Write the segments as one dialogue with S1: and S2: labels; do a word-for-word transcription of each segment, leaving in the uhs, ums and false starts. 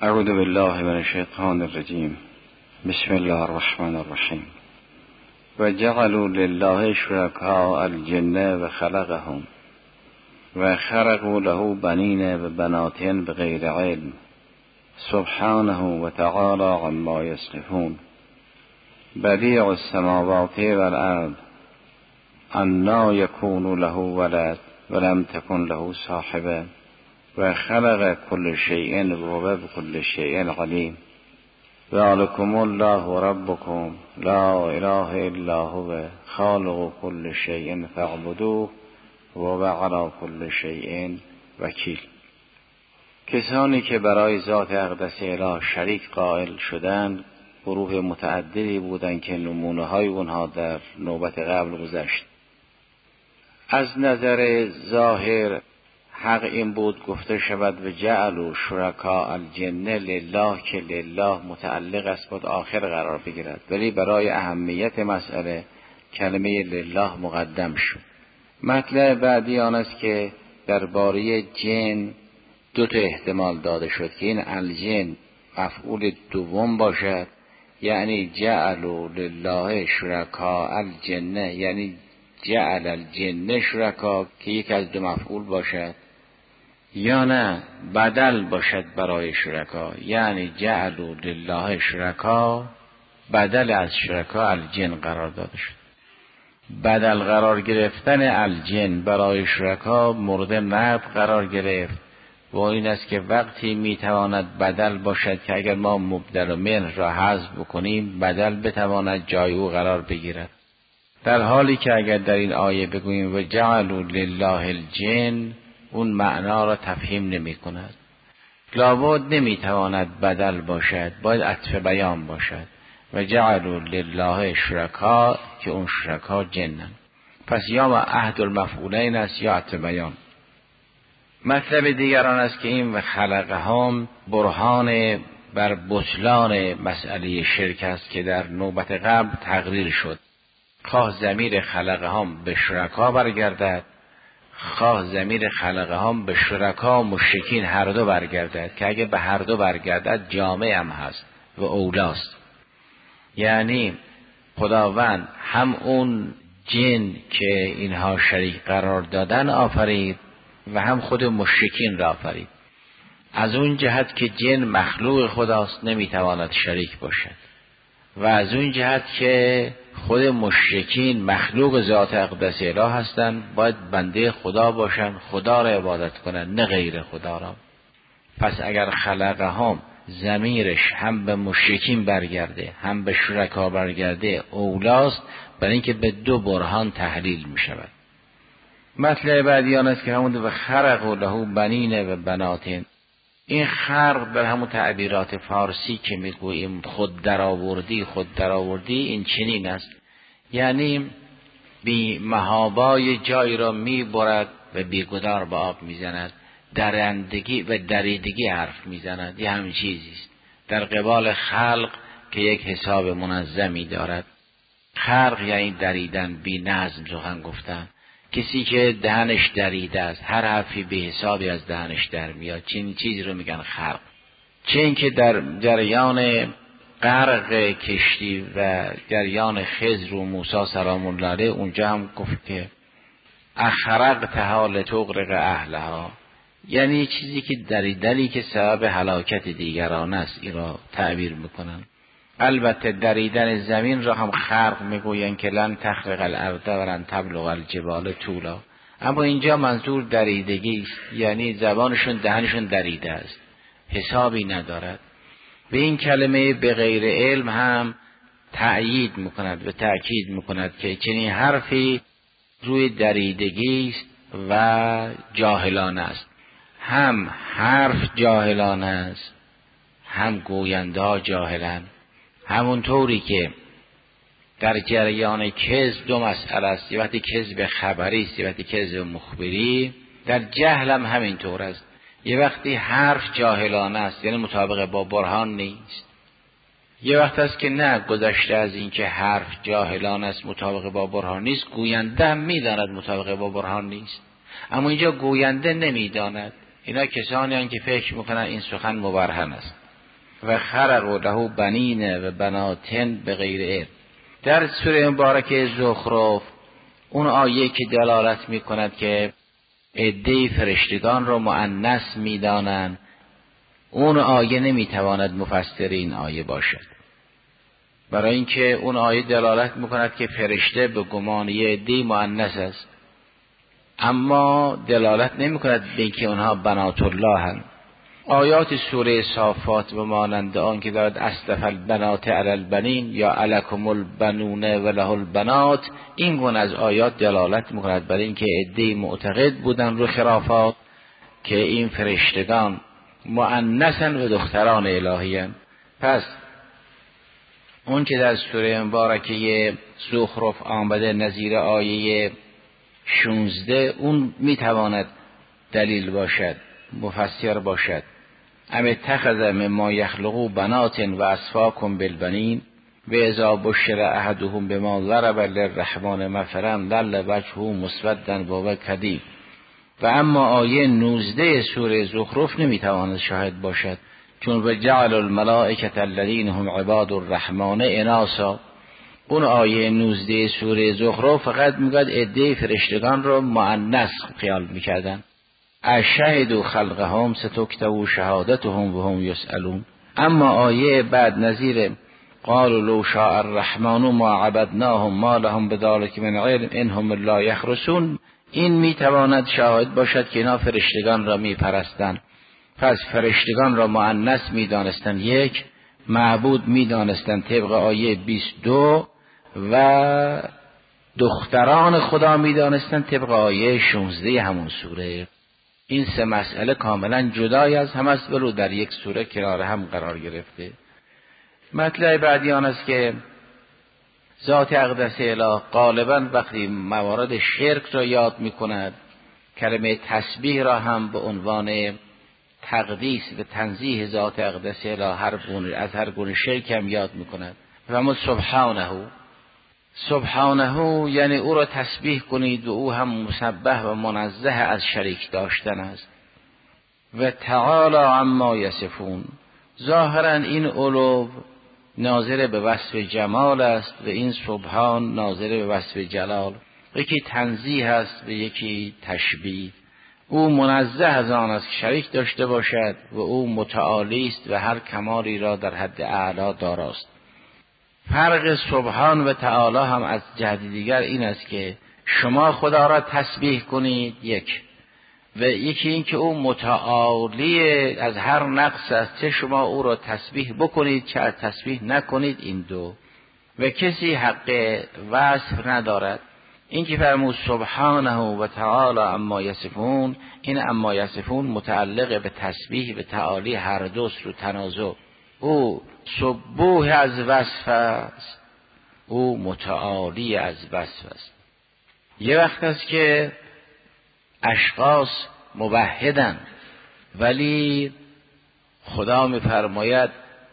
S1: اعوذ بالله من الشیطان الرجیم. بسم الله الرحمن الرحیم. و جعلوا لله شرکاء الجن و خلقهم و خرقوا له بنین و بنات بغیر علم سبحانه و تعالی عما یصفون. بدیع السماوات والارض انا یکون له ولد ولم تکن له صاحبه و خلق كل شيء وهو بكل شيء عليم. ذلكم الله ربكم لا اله الا هو خالق كل شيء فاعبدوه وهو على كل شيء وکیل. کسانی که برای ذات اقدس اله شریک قائل شدند گروه متعددی بودند که نمونه های اونها در نوبت قبل گذشت. از نظر ظاهر حق این بود گفته شود و جعلوا شرکاء الجن لله که لله متعلق است بود آخر قرار بگیرد، ولی برای اهمیت مسئله کلمه لله مقدم شد. مطلب بعدی آن است که درباره جن دو تا احتمال داده شد که این الجن مفعول دوم باشد، یعنی جعلوا لله شرکاء الجن، یعنی جعل الجن شرکا که یک از دو مفعول باشد، یا نه بدل باشد برای شرکا، یعنی جعلوا لله شرکا بدل از شرکا الجن قرار داده شد. بدل قرار گرفتن الجن برای شرکا مورد نقد قرار گرفت و این است که وقتی میتواند بدل باشد که اگر ما مبدل و من را حذف بکنیم بدل بتواند جای او قرار بگیرد، در حالی که اگر در این آیه بگوییم و جعلوا لله الجن اون معنا را تفهیم نمی کند. لابد نمی تواند بدل باشد، باید عطف بیان باشد و جعلوا لله شرکا که اون شرکا جنن. پس یا عهد المفعولین است یا عطف بیان. مطلب دیگران است که این و خلقهم برهان بر بطلان مسئله شرک است که در نوبت قبل تقریر شد. خواه ضمیر خلقهم به شرکا برگردد، خواه ضمیر خلقهم به شرکا مشرکین هر دو برگردد که اگه به هر دو برگردد جامع هم هست و اولاست. یعنی خداوند هم اون جن که اینها شریک قرار دادن آفرید و هم خود مشرکین را آفرید. از اون جهت که جن مخلوق خداست نمیتواند شریک باشد و از اون جهت که خود مشرکین مخلوق ذات اقدس اله هستند باید بنده خدا باشند، خدا را عبادت کنند نه غیر خدا را. پس اگر خلقهم ضمیرش هم به مشرکین برگرده هم به شرکا برگرده اولاست، برای اینکه به دو برهان تحلیل می شود. مطلب بعدی آن است که همون و خرقوا له بنین و بناتین. این خرق در همون تعبیرات فارسی که میگوییم خود درآوردی خود درآوردی این چنین است، یعنی بی محابای جایی را میبرد و بیگدار به آب میزند، درندگی و دریدگی حرف میزند، یه همین چیزی است در قبال خلق که یک حساب منظمی دارد. خرق یعنی دریدن، بی نظم سخن گفتن. کسی که دهنش دریده است هر حرفی به حسابی از دهنش در میاد، چنین چیزی رو میگن خرق. چه اینکه در جریان غرق کشتی و جریان خضر و موسی سلام الله علیه اونجا هم گفت که اخرقتها لتغرق اهلها، یعنی چیزی که دریدنی که سبب هلاکت دیگران است این را تعبیر میکنن. البته دریدن زمین را هم خرق میگوین که لن تخرق الارض ولن تبلغ الجبال طولا، اما اینجا منظور دریدگی است، یعنی زبانشون دهنشون دریده است، حسابی ندارد. به این کلمه به غیر علم هم تأیید میکند و تأکید میکند که چنین حرفی روی دریدگی است و جاهلانه است. هم حرف جاهلانه است هم گوینده ها جاهلن. همونطوری که در جریان کذب دو مسئله است، یه وقتی کذب خبری است یه وقتی کذب مخبری، در جهل هم همینطور است. یه وقتی حرف جاهلانه است یعنی مطابق با برهان نیست، یه وقت است که نه گذشته از این که حرف جاهلانه است مطابق با برهان نیست، گوینده هم میداند مطابق با برهان نیست، اما اینجا گوینده نمیداند. اینا کسانی هستند که فکر میکنن این سخن مبرهن است.
S2: و خلقوا له بنین و بناتن به غیر علم. در سوره مبارکه زخرف اون آیه که دلالت می کند که عده فرشتگان را مؤنث می دانند، اون آیه نمی تواند مفسر این آیه باشد، برای اینکه اون آیه دلالت می کند که فرشته به گمان یه عده مؤنث است، اما دلالت نمی کند به اینکه اونها بنات الله هستند. آیات سوره صافات و مانند آن که دارد اصطفى البنات علی البنین یا الکم البنون و له البنات، این گونه از آیات دلالت میکند برای اینکه عده‌ای معتقد بودن رو خرافات که این فرشتگان مؤنثن و دختران الهی‌اند. پس اون که در سوره مبارکه زخرف آمده نظیر آیه شانزده، اون میتواند دلیل باشد، مفسر باشد. ام اتخذ مما یخلق بنات و اصفاکم بالبنین و اذا بشر احدهم بما ضرب للرحمن مثلا ظل وجهه مسودا وهو کظیم. و اما آیه نوزده سوره زخرف نمیتواند شاهد باشد، چون و جعل الملائکة الذین هم عباد الرحمن اناثا. اون آیه نوزده سوره زخرف فقط میگه عده فرشتگان رو مؤنث خیال میکردن. اشهدوا خلقهم ستکتب شهادتهم و هم یسألون. اما آیه بعد نظیر قالوا لو شاء الرحمن ما عبدناهم ما لهم بذلک من علم انهم لا یخرسون، این میتواند شاهد باشد که اینا فرشتگان را میپرستند. پس فرشتگان را مؤنث میدانستند، یک معبود میدانستند طبق آیه بیست و دو، و دختران خدا میدانستند طبق آیه شانزده همون سوره. این سه مسئله کاملا جدای از هم است ولو در یک سوره کنار هم قرار گرفته. مطلب بعدی آن است که ذات اقدس اله غالبا وقتی موارد شرک را یاد می کند، کلمه تسبیح را هم به عنوان تقدیس و تنزیه ذات اقدس اله هر گونه از هر گونه شرک هم یاد می کند. و ما سبحانه سبحانه یعنی او را تسبیح کنید و او هم مسبح و منزه از شریک داشتن است. و تعالی عما یصفون، ظاهرا این علو ناظر به وصف جمال است و این سبحان ناظر به وصف جلال، یکی تنزیه است و یکی تشبیه. او منزه از آن است که شریک داشته باشد و او متعالی است و هر کمالی را در حد اعلا داراست. فرق سبحان و تعالی هم از جهت دیگر این است که شما خدا را تسبیح کنید یک، و یکی این که او متعالی از هر نقص است، چه شما او را تسبیح بکنید چه از تسبیح نکنید، این دو. و کسی حق وصف ندارد. این که فرمود سبحانه و تعالی اما یصفون، این اما یصفون متعلق به تسبیح و تعالی هر دوست رو تنازع. او سبوح از وصف است، او متعالی از وصف است. یه وقت است که اشخاص موحدن ولی خدا می‌فرماید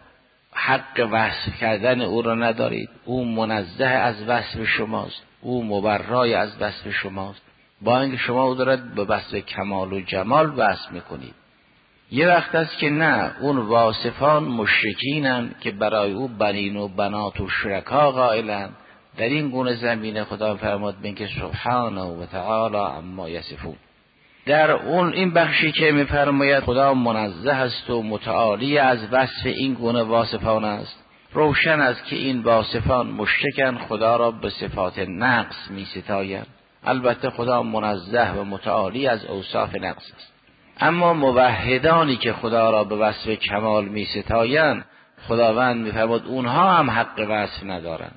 S2: حق وصف کردن او را ندارید، او منزه از وصف شماست، او مبرای از وصف شماست، با اینکه شما او دارد به وصف کمال و جمال وصف میکنید. یه وقت است که نه، اون واصفان مشرکینن که برای او بنین و بنات و شرکا قائلن. در این گونه زمینه خدا فرمود بین که سبحانه و تعالی اما یصفون. در اون این بخشی که میفرماید خدا منزه است و متعالی از وصف این گونه واصفان است، روشن است که این واصفان مشرکن، خدا را به صفات نقص می ستایند. البته خدا منزه و متعالی از اوصاف نقص است. اما موحدانی که خدا را به وصف کمال می ستایند، خداوند می فرمود اونها هم حق وصف ندارند.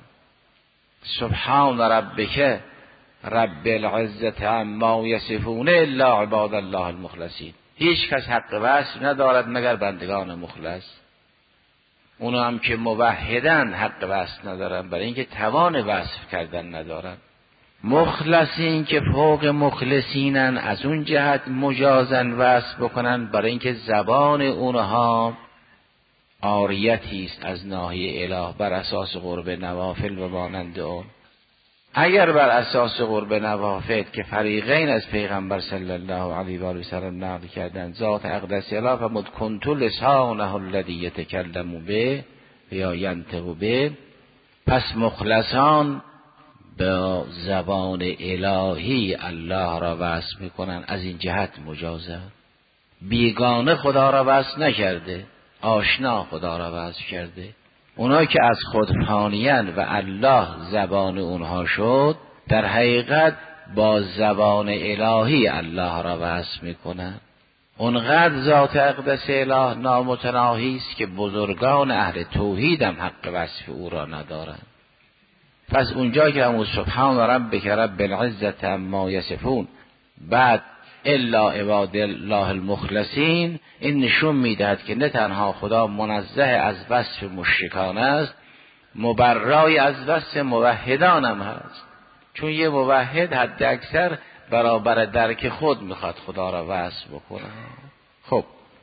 S2: سبحان ربک رب العزت عما یصفون الا عباد الله المخلصین. هیچ کس حق وصف ندارد مگر بندگان مخلص. اونها هم که موحدن حق وصف ندارن، برای اینکه توان وصف کردن ندارن. مخلصین که فوق مخلصینن، از اون جهت مجازن وصف بکنن، برای اینکه زبان اونها عاریتی است از ناحیه اله بر اساس قرب نوافل و مانند اون. اگر بر اساس قرب نوافذ که فریقین از پیغمبر صلی الله علیه و آله و سلم نقل کردند ذات اقدس اله فرمود کنت لسانه الذی یتکلم به یا ینطق به، پس مخلصان به زبان الهی الله را وصف میکنن. از این جهت مجازه بیگانه خدا را وصف نکرده، آشنا خدا را وصف کرده. اونایی که از خود فانیان و الله زبان اونها شد، در حقیقت با زبان الهی الله را وصف میکنن. اونقدر ذات اقدس اله نامتناهی است که بزرگان اهل توحید هم حق وصف او را ندارند. پس اونجا که همون سبحان ربک رب العزة عما یصفون بعد الا عباد الله المخلصین، این نشون میدهد که نه تنها خدا منزه از وصف مشرکان است، مبرای از وصف موحدان هم هست. چون یه موحد حد اکثر برابر درک خود میخواد خدا را وصف بکنه. خب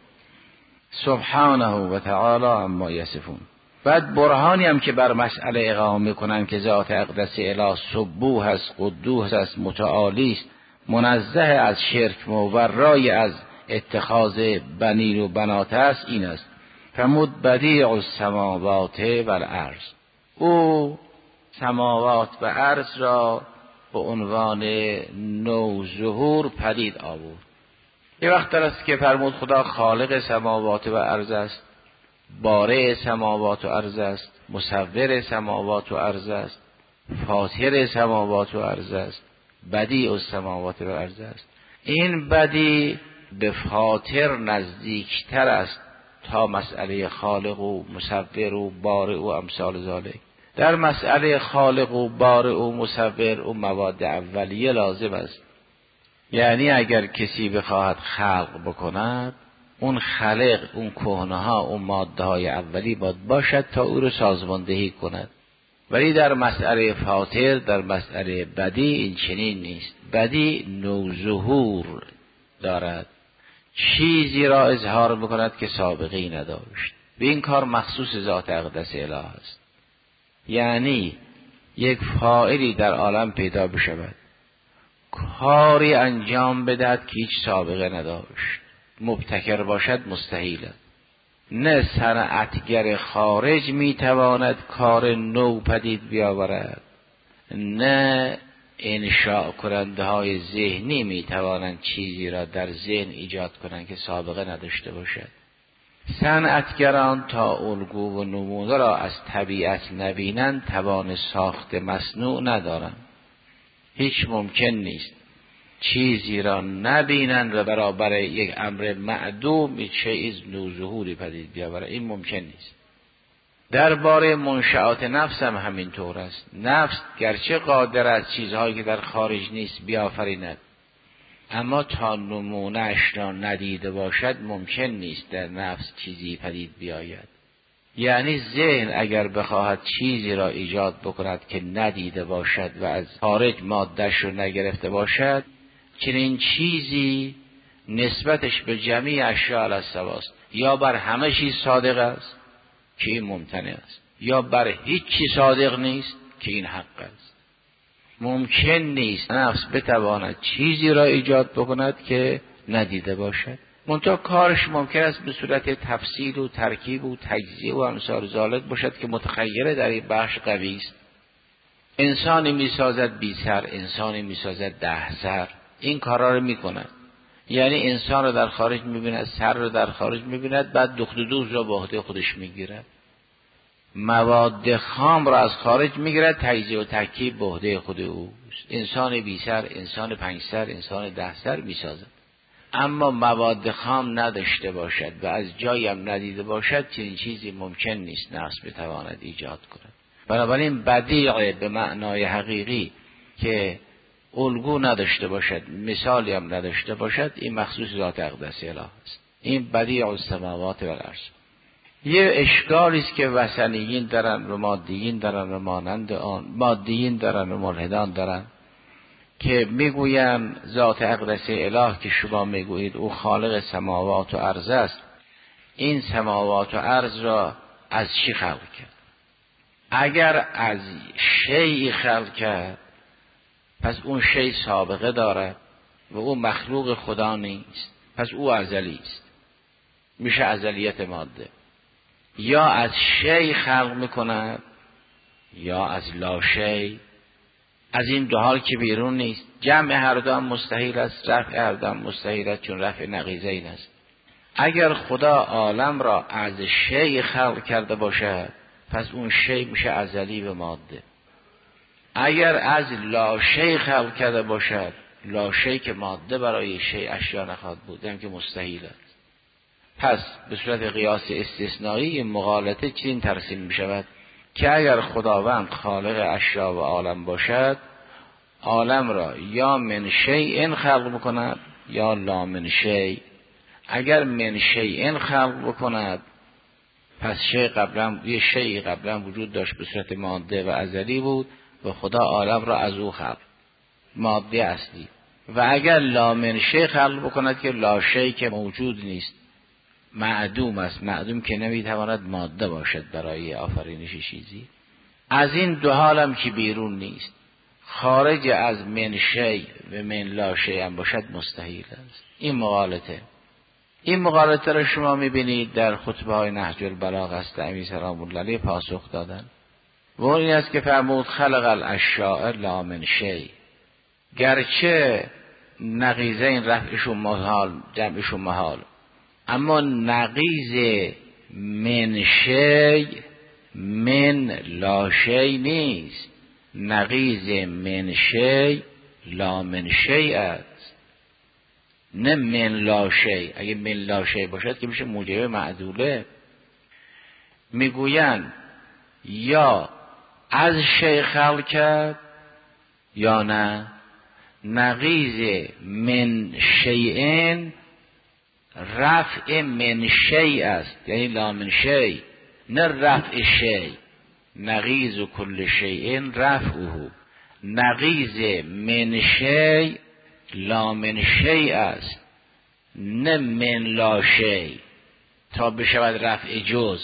S2: سبحانه و تعالی عما یصفون. بعد برهانی هم که بر مسئله اقامه میکنن که ذات اقدس اله سبوح است، قدوس است، متعالی است، منزه از شرک، مبرای از اتخاذ بنین و بنات است، این است فرمود بدیع السماوات و الارض. او سماوات و ارض را به عنوان نو ظهور پدید آورد. یه وقت در است که فرمود خدا خالق سماوات و ارض است، بارئ سماوات و ارض است، مصور سماوات و ارض است، فاطر سماوات و ارض است، بدیع السماوات و ارض است. این بدیع به فاطر نزدیکتر است تا مسئله خالق و مصور و بارئ و امثال ذالک. در مسئله خالق و بارئ و مصور و مواد اولیه لازم است، یعنی اگر کسی بخواهد خلق بکند، اون خلق، اون کهنه ها، اون ماده های اولی باید باشد تا او رو سازماندهی کند. ولی در مسئله فاطر، در مسئله بدیع این چنین نیست. بدیع نوظهور دارد، چیزی را اظهار بکند که سابقی نداشت. به این کار مخصوص ذات اقدس اله است. یعنی یک فاعلی در عالم پیدا بشود، کاری انجام بدهد که هیچ سابقه نداشت، مبتکر باشد، مستحیل است. نه صنعتگر خارج میتواند کار نو پدید بیاورد، نه انشاء کننده های ذهنی میتوانند چیزی را در ذهن ایجاد کنند که سابقه نداشته باشد. صنعتگران تا الگو و نمونه را از طبیعت نبینند توان ساخت مصنوع ندارند. هیچ ممکن نیست چیزی را نبینند و برابر یک امر معدوم چیز نوظهوری پدید بیاورد. این ممکن نیست. درباره منشآت نفس هم همین طور است. نفس گرچه قادر است چیزهایی که در خارج نیست بیافریند، اما تا نمونه‌اش را ندیده باشد ممکن نیست در نفس چیزی پدید بیاید. یعنی ذهن اگر بخواهد چیزی را ایجاد بکند که ندیده باشد و از خارج ماده‌اش رو نگرفته باشد، چنین چیزی نسبتش به جمیع اشیاء علی السواست. یا بر همه چیز صادق است که این ممتنع است، یا بر هیچ چیز صادق نیست که این حق است. ممکن نیست نفس بتواند چیزی را ایجاد بکند که ندیده باشد. منتها کارش ممکن است به صورت تفصیل و ترکیب و تجزیه و امثال ذالک باشد که متخیره در این بخش قوی است. انسانی میسازد بی سر، انسانی میسازد ده سر، این کارا رو میکند. یعنی انسان رو در خارج میبیند، سر رو در خارج میبیند، بعد دخت و دوز را به عهده خودش میگیرد. مواد خام را از خارج میگیرد، تجزیه و ترکیب به عهده خود اوست. انسان بی سر، انسان پنج سر، انسان ده سر میسازد. اما مواد خام نداشته باشد و از جایی هم ندیده باشد، چنین چیزی ممکن نیست نفس بتواند ایجاد کند. بنابراین بدیع به معنای حقیقی که الگو نداشته باشد، مثالی هم نداشته باشد، این مخصوص ذات اقدس اله است. این بدیع السماوات و الارض. یه اشکالی است که وثنیین دارن و مادیین دارن و مانند آن، مادیین دارن و ملحدان دارن، که میگوین ذات اقدس اله که شما میگویید او خالق سماوات و ارض است، این سماوات و ارض را از چی خلق کرد؟ اگر از شیئی خلق کرد پس اون شی سابقه دارد و او مخلوق خدا نیست، پس او ازلی است، میشه ازلیت ماده. یا از شی خلق میکند یا از لا شی، از این دو حال که بیرون نیست. جمع هر دو هم مستحیل است، رفع هر دو هم مستحیل است، چون رفع نقیضه این است. اگر خدا عالم را از شی خلق کرده باشد پس اون شی میشه ازلی و ماده. اگر از لا شی خلق کرده باشد، لا شی که ماده برای شی اشیا نخواهد بود، هم که مستحیل است. پس به صورت قیاس استثنایی مغالطه چنین ترسیم می شود که اگر خداوند خالق اشیا و عالم باشد، عالم را یا من شیء خلق بکند یا لا من شیء. اگر من شیء خلق بکند پس شیء قبلا، یه شیء قبلا وجود داشت به صورت ماده و ازلی بود و خدا عالم را از او خلق، ماده اصلی. و اگر لا من شیء خلق بکند که لا شیء که موجود نیست، معدوم است، معدوم که نمیتواند ماده باشد برای آفرینش چیزی. از این دو حالم که بیرون نیست، خارج از من شی و من لا شی هم باشد مستحیل است. این مغالطه این مغالطه را شما میبینید در خطبه های نهج البلاغه است امی سلام الله علیه پاسخ دادن و اون این است که فرمود خلق الاشیاء لا من شی. گرچه نقیضین رفعشون محال جمعشون محال، اما نقیض من شی من لا شی نیست. نقیض من شی لا من شی است، نه من لا شی. اگه من لا شی باشد که میشه موجب معدوله. میگویند یا از شی خلق کرد یا نه. نقیض من شیئن رفع من شی است، یعنی لا من شی، نه رفع شی. نقیض کل شیء رفعه. نقیض من شی لا من شی است، نه من لا شی، تا بشود رفع جز.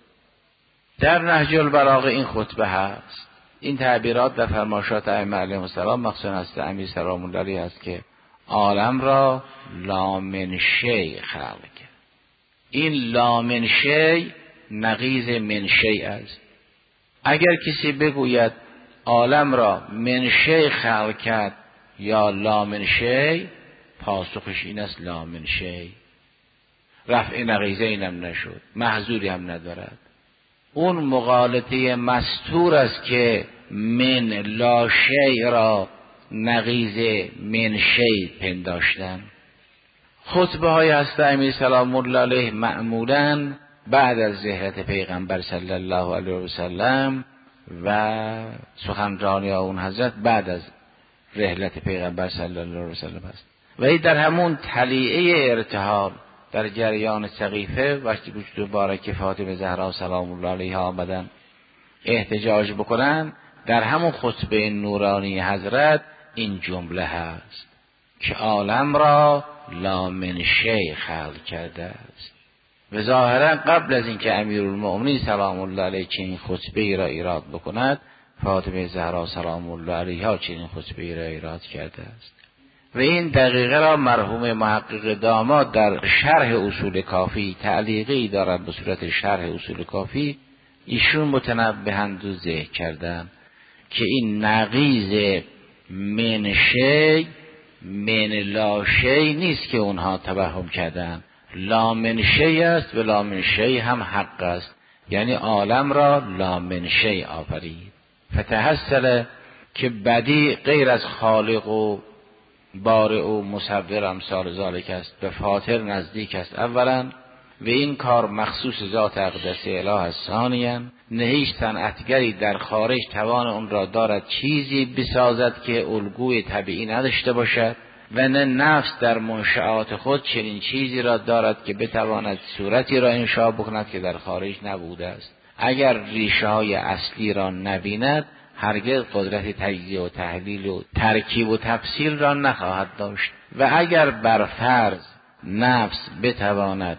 S2: در نهج البلاغه این خطبه هست. این تعبیرات و فرمایشات ائمه علیهم السلام مخصوصا از امیر سلام الله علیه است که عالم را لا من شی خلق کرد. این لا من شی نقیض من شی است. اگر کسی بگوید عالم را من شی خلق کرد یا لا من شی، پاسخش این است لا من شی. رفع نقیضه اینم نشد، محذوری هم ندارد. اون مغالطه مستور است که من لا شی را نقیض من شی پنداشتن. خطبه های هست امیر سلام الله علیه معمولاً بعد از ظهرت پیغمبر صلی الله علیه و سلم و سخنرانی اون حضرت بعد از رحلت پیغمبر صلی الله علیه و سلم است. و در همون تلیعه ارتحال در جریان سقیفه وقتی وجود مبارک فاطمه زهرا سلام الله علیها آمدن احتجاج بکنن، در همون خطبه نورانی حضرت این جمله هست که عالم را لا من شی خلق کرده است. و ظاهرا قبل از اینکه امیرالمؤمنین سلام الله علیه چنین خطبه ای را ایراد بکند، فاطمه زهرا سلام الله علیها چنین خطبه ای را ایراد کرده است. و این دقیقه را مرحوم محقق داماد در شرح اصول کافی تعلیقی دارد به صورت شرح اصول کافی، ایشون متنبهند و ذکر کردن که این نقیض من شی من لا شی نیست که اونها توهم کردن. لا من شی است و لا من شی هم حق است، یعنی عالم را لا من شی آفرید. فتحصل که بدی غیر از خالق و بارئ و مصور امثال ذالک است، به فاطر نزدیک است اولا، و این کار مخصوص ذات اقدس اله است ثانیا. نه هیچ صنعتگری در خارج توان اون را دارد چیزی بسازد که الگوی طبیعی نداشته باشد، و نه نفس در منشآت خود چنین چیزی را دارد که بتواند صورتی را انشاء بکند که در خارج نبوده است. اگر ریشه های اصلی را نبیند هرگز قدرت تجزیه و تحلیل و ترکیب و تفصیل را نخواهد داشت. و اگر بر فرض نفس بتواند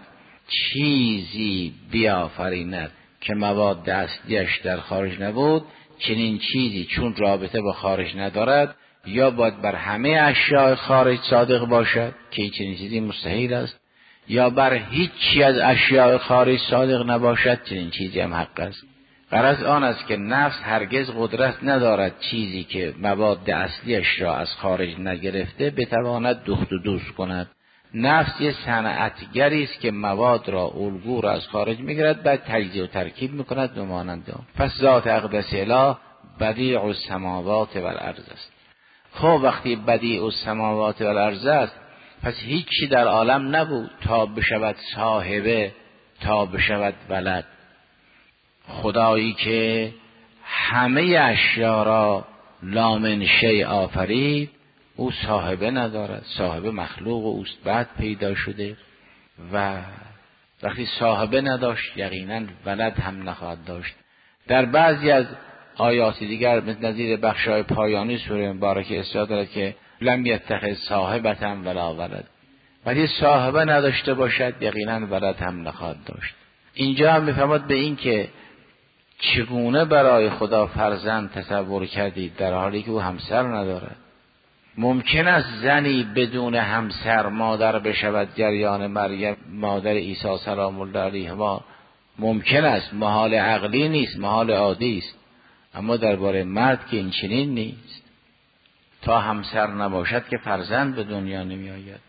S2: چیزی بیافریند که مواد اصلیش در خارج نبود، چنین چیزی چون رابطه با خارج ندارد یا باید بر همه اشیاء خارج صادق باشد که این چنین چیزی مستحیل است، یا بر هیچی از اشیاء خارج صادق نباشد چنین چیزی هم حق است. غرض آن است که نفس هرگز قدرت ندارد چیزی که مواد اصلیش را از خارج نگرفته بتواند دخت و دوست کند. نفس یه صنعتگری است که مواد را الگو را از خارج میگیرد، بعد تجزیه و ترکیب میکند به مانند آن. پس ذات اقدس اله بدیع السماوات و الارض است. خب وقتی بدیع السماوات و الارض است، پس هیچی در عالم نبود تا بشود صاحبه، تا بشود ولد. خدایی که همه اشیا را لا من شیء آفرید، او صاحبه ندارد، صاحبه مخلوق اوست، بعد پیدا شده و وقتی صاحبه نداشت یقینا ولد هم نخواهد داشت. در بعضی از آیات دیگر مثل نظیر بخشای پایانی سوره مبارکه اصرار دارد که لم یتخذ صاحبة ولا ولد، ولی صاحبه نداشته باشد یقینا ولد هم نخواهد داشت. اینجا هم میفهمد به این که چگونه برای خدا فرزند تصور کردید در حالی که او همسر ندارد. ممکن است زنی بدون همسر مادر بشود، جریان مریم مادر عیسی سلام الله علیه ما ممکن است، محال عقلی نیست، محال عادی است. اما درباره مرد که این چنین نیست، تا همسر نباشد که فرزند به دنیا نمی آید.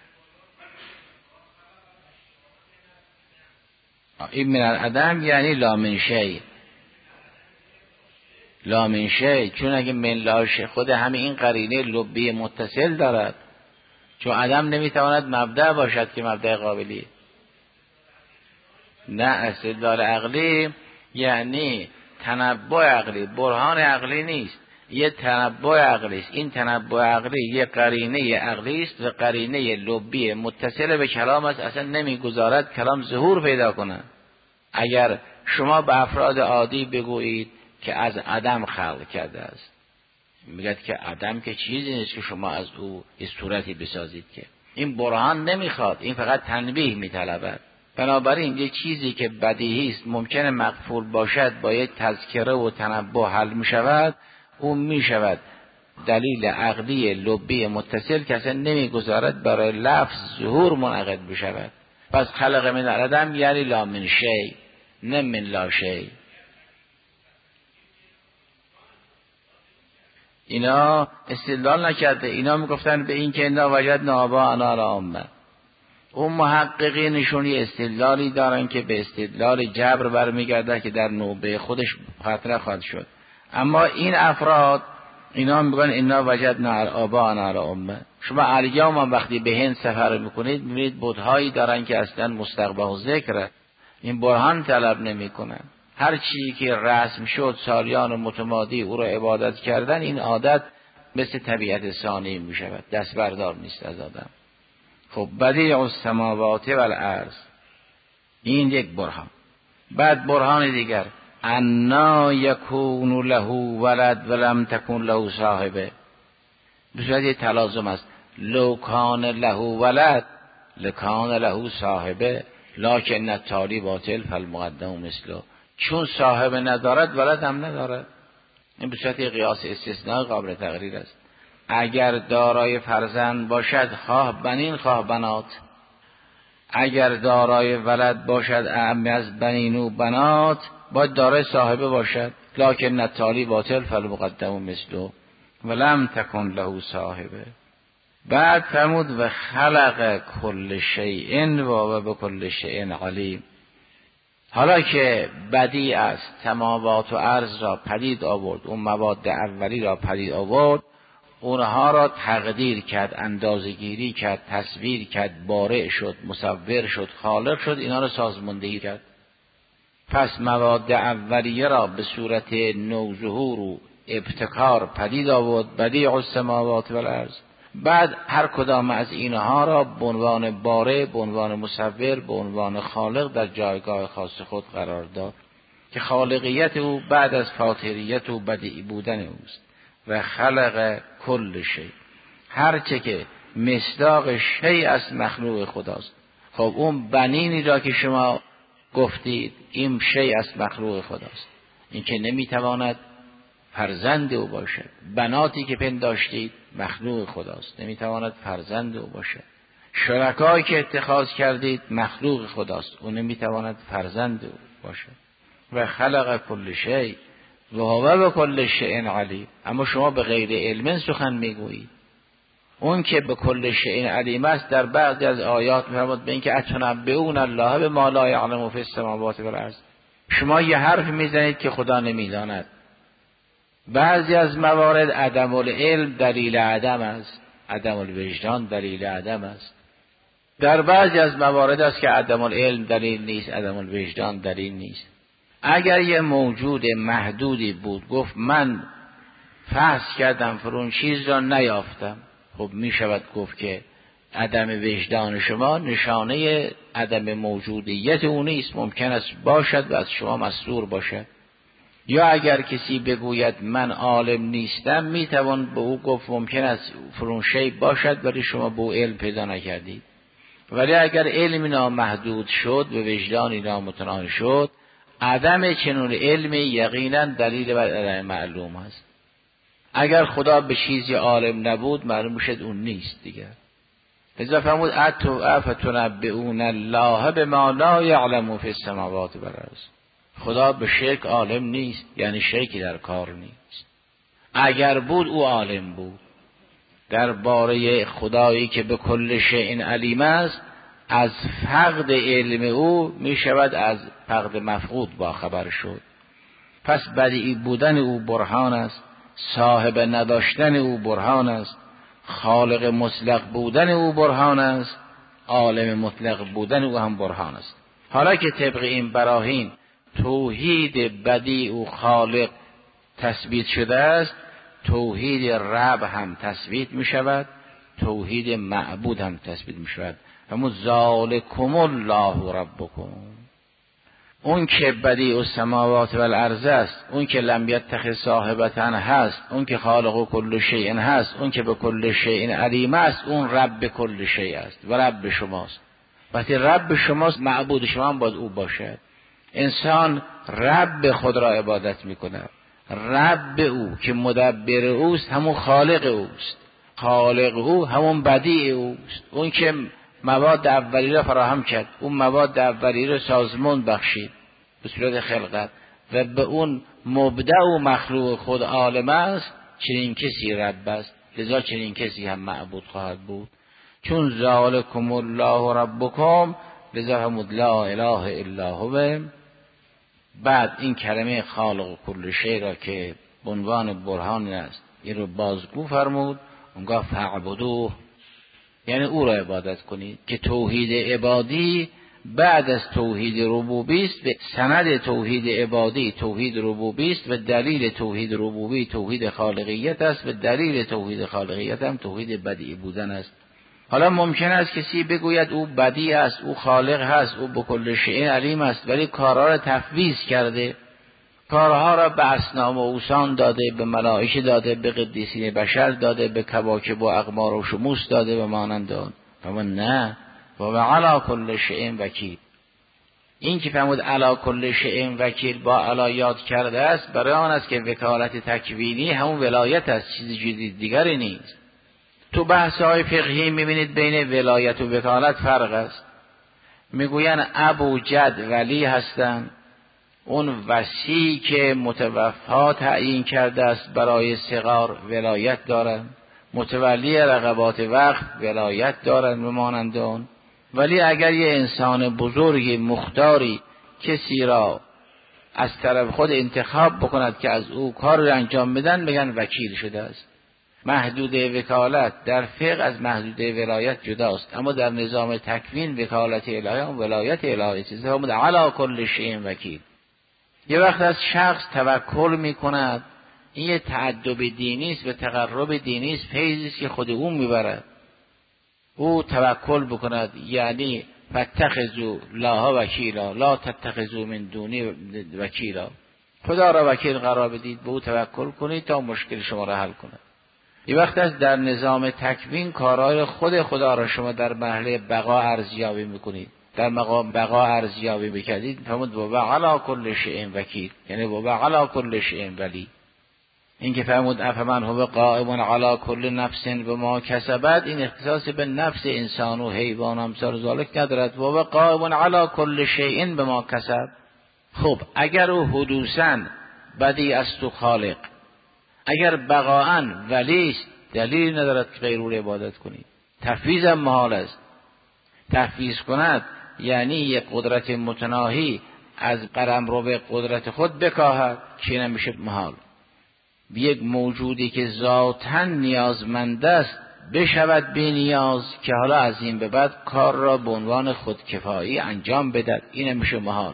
S2: این من العدم یعنی لا من شیء، لا من شیء، چون اگه من لا شیء خود همین این قرینه لبی متصل دارد، چون عدم نمیتواند مبدأ باشد که مبدأ قابلی. نه، استدلال عقلی یعنی تنبؤ عقلی، برهان عقلی نیست، یه تنبؤ عقلی است. این تنبؤ عقلی یه قرینه عقلی است و قرینه لبی متصل به کلام است، اصلا نمیگذارد کلام ظهور پیدا کنه. اگر شما به افراد عادی بگویید که از عدم خلق کرده است، میگد که عدم که چیزی نیست که شما از او یه صورتی بسازید، که این برهان نمیخواد، این فقط تنبیه میطلبد. بنابراین یه چیزی که بدیهی است ممکنه مغفور باشد با یک تذکره و تنبؤ حل میشود، اون میشود دلیل عقلی لبی متصل که اصلا نمیگذارد برای لفظ ظهور منعقد بشود. پس خلق من العدم یعنی لا من شیء، نه من لا شیء. اینا استدلال نکرده، اینا میگفتن به این که اینا وجدنا آباءنا علی امه. اون محققینشون یه استدلالی دارن که به استدلال جبر برمیگرده که در نوبه خودش خاطره خواهد شد. اما این افراد اینا میگن اینا وجدنا آباءنا علی امه. شما الیوم هم وقتی به هند سفر میکنید میبینید بت‌هایی دارن که اصلا مستقبح و ذکره، این برهان طلب نمیکنن. هر چیزی که رسم شد سالیان متمادی او را عبادت کردن، این عادت مثل طبیعت ثانی می شود، دست بردار نیست از آدم. خب بدیع السماوات و الارض، این یک برهان. بعد برهان دیگر، انا یکون له ولد ولم تکن له صاحبه. بسیار یک تلازم است، لو کان له ولد لکان له صاحبه لکن التالی باطل فالمقدم مثله. چون صاحب ندارد ولد هم ندارد. این به صورت قیاس استثناء قابل تقریر است. اگر دارای فرزند باشد خواه بنین خواه بنات، اگر دارای ولد باشد اعم از بنین و بنات، باید دارای صاحبه باشد. لکن التالی باطل فالمقدم مثله ولم تکن له صاحبه. بعد فرمود و خلق کل شیء و بكل شیء علیم. حالا که بدیع است سماوات و ارض را پدید آورد، اون مواد اولی را پدید آورد، اونها را تقدیر کرد، اندازه‌گیری کرد، تصویر کرد، بارع شد، مصور شد، خالق شد، اینا را سازماندهی کرد. پس مواد اولیه را به صورت نوظهور و ابتکار پدید آورد، بدیع السماوات و الارض. بعد هر کدام از اینها را به عنوان بارع، به عنوان مصور، به عنوان خالق در جایگاه خاص خود قرار داد که خالقیت او بعد از فاطریت و بدیع بودن اوست. و خلق کل شیء، هر چه که مصداق شیء از مخلوق خداست. خب اون بنینی را که شما گفتید این شیء از مخلوق خداست، این که نمیتواند فرزند او باشد. بناتی که پنداشتید مخلوق خداست، نمیتواند فرزند او باشد. شرکایی که اتخاذ کردید مخلوق خداست، او نمیتواند فرزند او باشد. و خلق کل شیء و هو بكل شیء علیم. اما شما به غیر علم سخن میگویید. اون که به کل شیء علیم است در بعضی از آیات میفرماد به اینکه اتنبئون الله بما لا یعلم فی السماوات والارض. شما یه حرف میزنید که خدا نمیداند. بعضی از موارد عدم العلم دلیل عدم است، عدم الوجدان دلیل عدم است. در بعضی از موارد است که عدم العلم دلیل نیست، عدم الوجدان دلیل نیست. اگر یه موجود محدودی بود گفت من فحص کردم فرون چیز را نیافتم، خب می شود گفت که عدم وجدان شما نشانه عدم موجودیت او نیست، ممکن است باشد و از شما مستور باشد. یا اگر کسی بگوید من عالم نیستم، می توان به او گفت ممکن است فرون شی باشد ولی شما به او علم پیدا نکردید. ولی اگر علم نامحدود شد و وجدان نامتناهی شد، عدم چنون علم یقینا دلیل بر عدم معلوم است. اگر خدا به چیزی عالم نبود معلوم میشد اون نیست دیگر. لذا فرمود افتنبئون الله بما لا یعلم فی السماوات والارض. خدا به شرک عالم نیست، یعنی شرکی در کار نیست. اگر بود او عالم بود. درباره خدایی که به کل شیء علیم است، از فقد علم او می شود از فقد مفقود با خبر شد. پس بدیعی بودن او برهان است، صاحب نداشتن او برهان است، خالق مطلق بودن او برهان است، عالم مطلق بودن او هم برهان است. حالا که طبق این براهین توحید بدیع و خالق تثبیت شده است، توحید رب هم تثبیت می شود، توحید معبود هم تثبیت می شود. همون ذالکم الله ربکم، اون که بدیع السماوات والارض است، اون که لم یتخذ صاحبة هست، اون که خالق کل شیء هست، اون که به کل شیء علیم است، اون رب کل شیء است و رب شماست. وقتی رب شماست معبود شما هم باید او باشد. انسان رب خود را عبادت می کند. رب او که مدبر اوست همون خالق اوست، خالق او همون بدیع اوست، اون که مواد اولی را فراهم کرد، اون مواد اولی را سازمان بخشید به صورت خلقت و به اون مبدع و مخلوق خود عالم است. چنین کسی رب است، لذا چنین کسی هم معبود خواهد بود. چون ذالکم الله ربکم، لذا همود لا اله الا هو. بعد این کلمه خالق کل شیء را که به عنوان برهان است این رو بازگو فرمود، اونگاه فعبدوه، یعنی او را عبادت کنید. که توحید عبادی بعد از توحید ربوبی است، به سند توحید عبادی توحید ربوبی است و دلیل توحید ربوبی توحید خالقیت است و دلیل توحید خالقیت هم توحید بدیع بودن است. حالا ممکن است کسی بگوید او بدیع است، او خالق هست، او به کل شیء علیم است، ولی کارها را تفویض کرده، کارها را به اصنام و اوثان داده، به ملائکه داده، به قدیسین بشر داده، به کواکب و اقمار و شموس داده و مانند آن. اما نه، و علی کل شیء وکیل. این که فرمود علی کل شیء وکیل با علی یاد کرده است، برای آن است که وکالت تکوینی همون ولایت است، چیزی دیگری نیست. تو بحث های فقهی میبینید بین ولایت و وکالت فرق است. میگوین ابو جد ولی هستند، اون وصی که متوفا تعیین کرده است برای صغار ولایت دارند، متولی رغبات وقت ولایت دارند و مانند آن. ولی اگر یه انسان بزرگی مختاری کسی را از طرف خود انتخاب بکند که از او کار را انجام بدن، بگن وکیل شده است. محدود وکالت در فقه از محدود ولایت جداست، اما در نظام تکوین وکالت الهی و ولایت الهی است. فرمود علی کل شیء وکیل. یه وقت از شخص توکل میکند، این یه تعدب دینی است و تقرب دینی است، فیضی است که خود اون میبرد. او توکل بکند، یعنی فاتخذوا الله وکیلا لا تتخذوا من دونی وکیلا، خدا را وکیل قرار بدید، به او توکل کنید تا مشکل شما را حل کند. یه وقت از در نظام تکوین کارهای خود خدا را شما در مرحله بقا ارزیابی میکنید، در مقام بقا ارزیابی بکردید، فرمود و علی کل شیء وکیل، یعنی و علی کل شیء ولی. این که فرمود افمن هو قائم علی کل نفس بما کسبت، این اختصاص به نفس انسان و حیوان امثال ذالک ندارد. و قائم علی کل شیء بما کسب. خب اگر او حدوثاً بدی است و خالق، اگر بقاءً ولی است، دلیل ندارد که غیر او را عبادت کنید. تفویض هم محال است. تفویض کند یعنی یک قدرت متناهی از قلمرو به قدرت خود بکاهد، که نمیشه محال. یک موجودی که ذاتاً نیازمند است بشود بی نیاز، که حالا از این به بعد کار را به عنوان خودکفایی انجام بدهد، این نمیشه محال.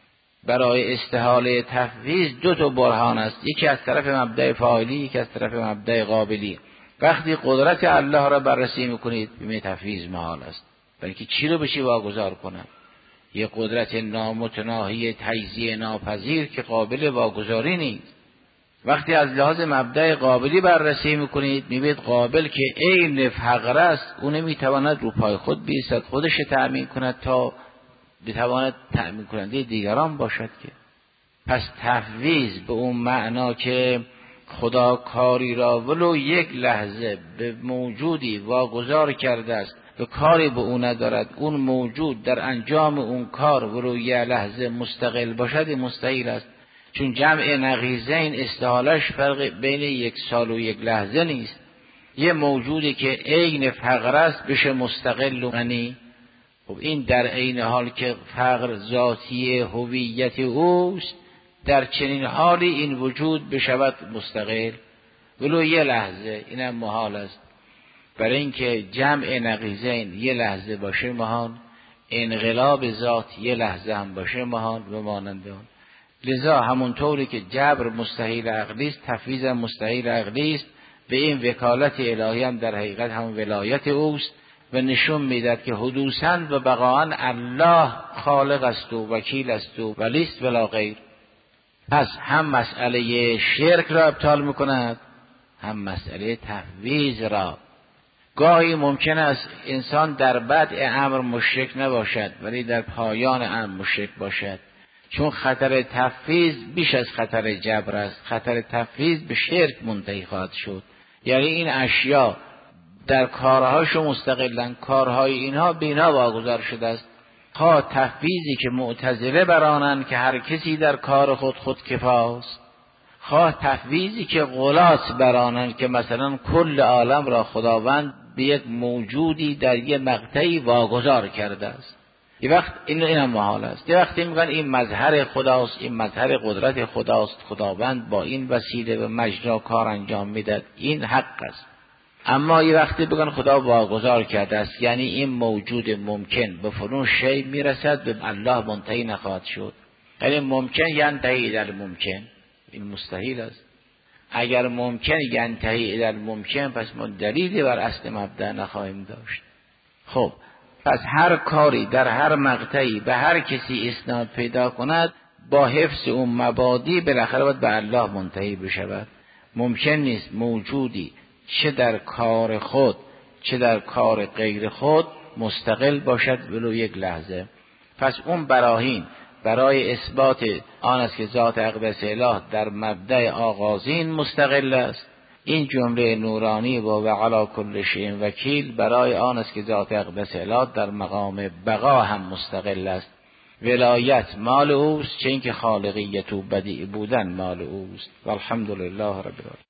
S2: برای استحاله تفویض دو تا برهان است، یکی از طرف مبدأ فاعلی، یکی از طرف مبدأ قابلی. وقتی قدرت الله را بررسی میکنید ببینید تفویض محال است، بلکه چی رو به چی واگذار کنم؟ یه قدرت نامتناهی تجزیه ناپذیر که قابل واگذاری نیست. وقتی از لحاظ مبدأ قابلی بررسی میکنید میبینید قابل که عین فقر است، او نمیتواند رو پای خود بیستد، خودش تأمین کند تا بتواند تأمین کننده دیگران باشد. که پس تفویض به اون معنا که خدا کاری را ولو یک لحظه به موجودی واگذار کرده است و کاری به اون ندارد، اون موجود در انجام اون کار ولو یک لحظه مستقل باشد، مستحیل است. چون جمع نقیضین استحالش فرق بین یک سال و یک لحظه نیست. یه موجودی که عین فقر است بشه مستقل و غنی. خب این در عین حال که فقر ذاتی هویت اوست، در چنین حالی این وجود بشود مستقل ولو یه لحظه، اینم محال است. برای اینکه جمع نقیضین یه لحظه باشه محال، انقلاب ذات یه لحظه هم باشه محال و مانند آن. لذا همونطوری که جبر مستحیل عقلی است، تفویض مستحیل عقلی است، و این وکالت الهی هم در حقیقت هم ولایت اوست و نشون میدهد که حدوثاً و بقاءً الله خالق است و وکیل است و ولی است ولا غیر. پس هم مسئله شرک را ابطال میکند، هم مسئله تفویض را. گاهی ممکن است انسان در بدء امر مشرک نباشد ولی در پایان امر مشرک باشد، چون خطر تفویض بیش از خطر جبر است. خطر تفویض به شرک منتهی خواهد شد. یعنی این اشیا در کارهاشو مستقلن، کارهای اینها بینا واگذار شده است. خواه تفویضی که معتزله برانن که هر کسی در کار خود خود کفاست، خواه تفویضی که غلاس برانن که مثلا کل عالم را خداوند به یک موجودی در یک مقطعی واگذار کرده است. یه وقت این اینم محال است. یه وقتی میگن این مظهر خداست، این مظهر قدرت خداست، خداوند با این وسیله و مجرا کار انجام میدهد، این حق است. اما یه وقتی بگن خدا واگذار کرده است، یعنی این موجود ممکن به فلان شی میرسد به الله منتهی نخواهد شد. یعنی ممکن ینتهی در ممکن، این مستحیل است. اگر ممکن ینتهی در ممکن، پس ما دلیلی بر اصل مبدأ نخواهیم داشت. خب پس هر کاری در هر مقطعی به هر کسی اسناد پیدا کند، با حفظ اون مبادی بالاخره باید به الله منتهی بشود. ممکن نیست موجودی چه در کار خود چه در کار غیر خود مستقل باشد ولو یک لحظه. پس اون براهین برای اثبات آن است که ذات اقدس اله در مبدأ آغازین مستقل است. این جمله نورانی و و علی کل شیء وکیل برای آن است که ذات اقدس اله در مقام بقا هم مستقل است. ولایت مال اوست، چه اینکه خالقیت و بدیع بودن مال اوست. والحمدلله رب العالمین.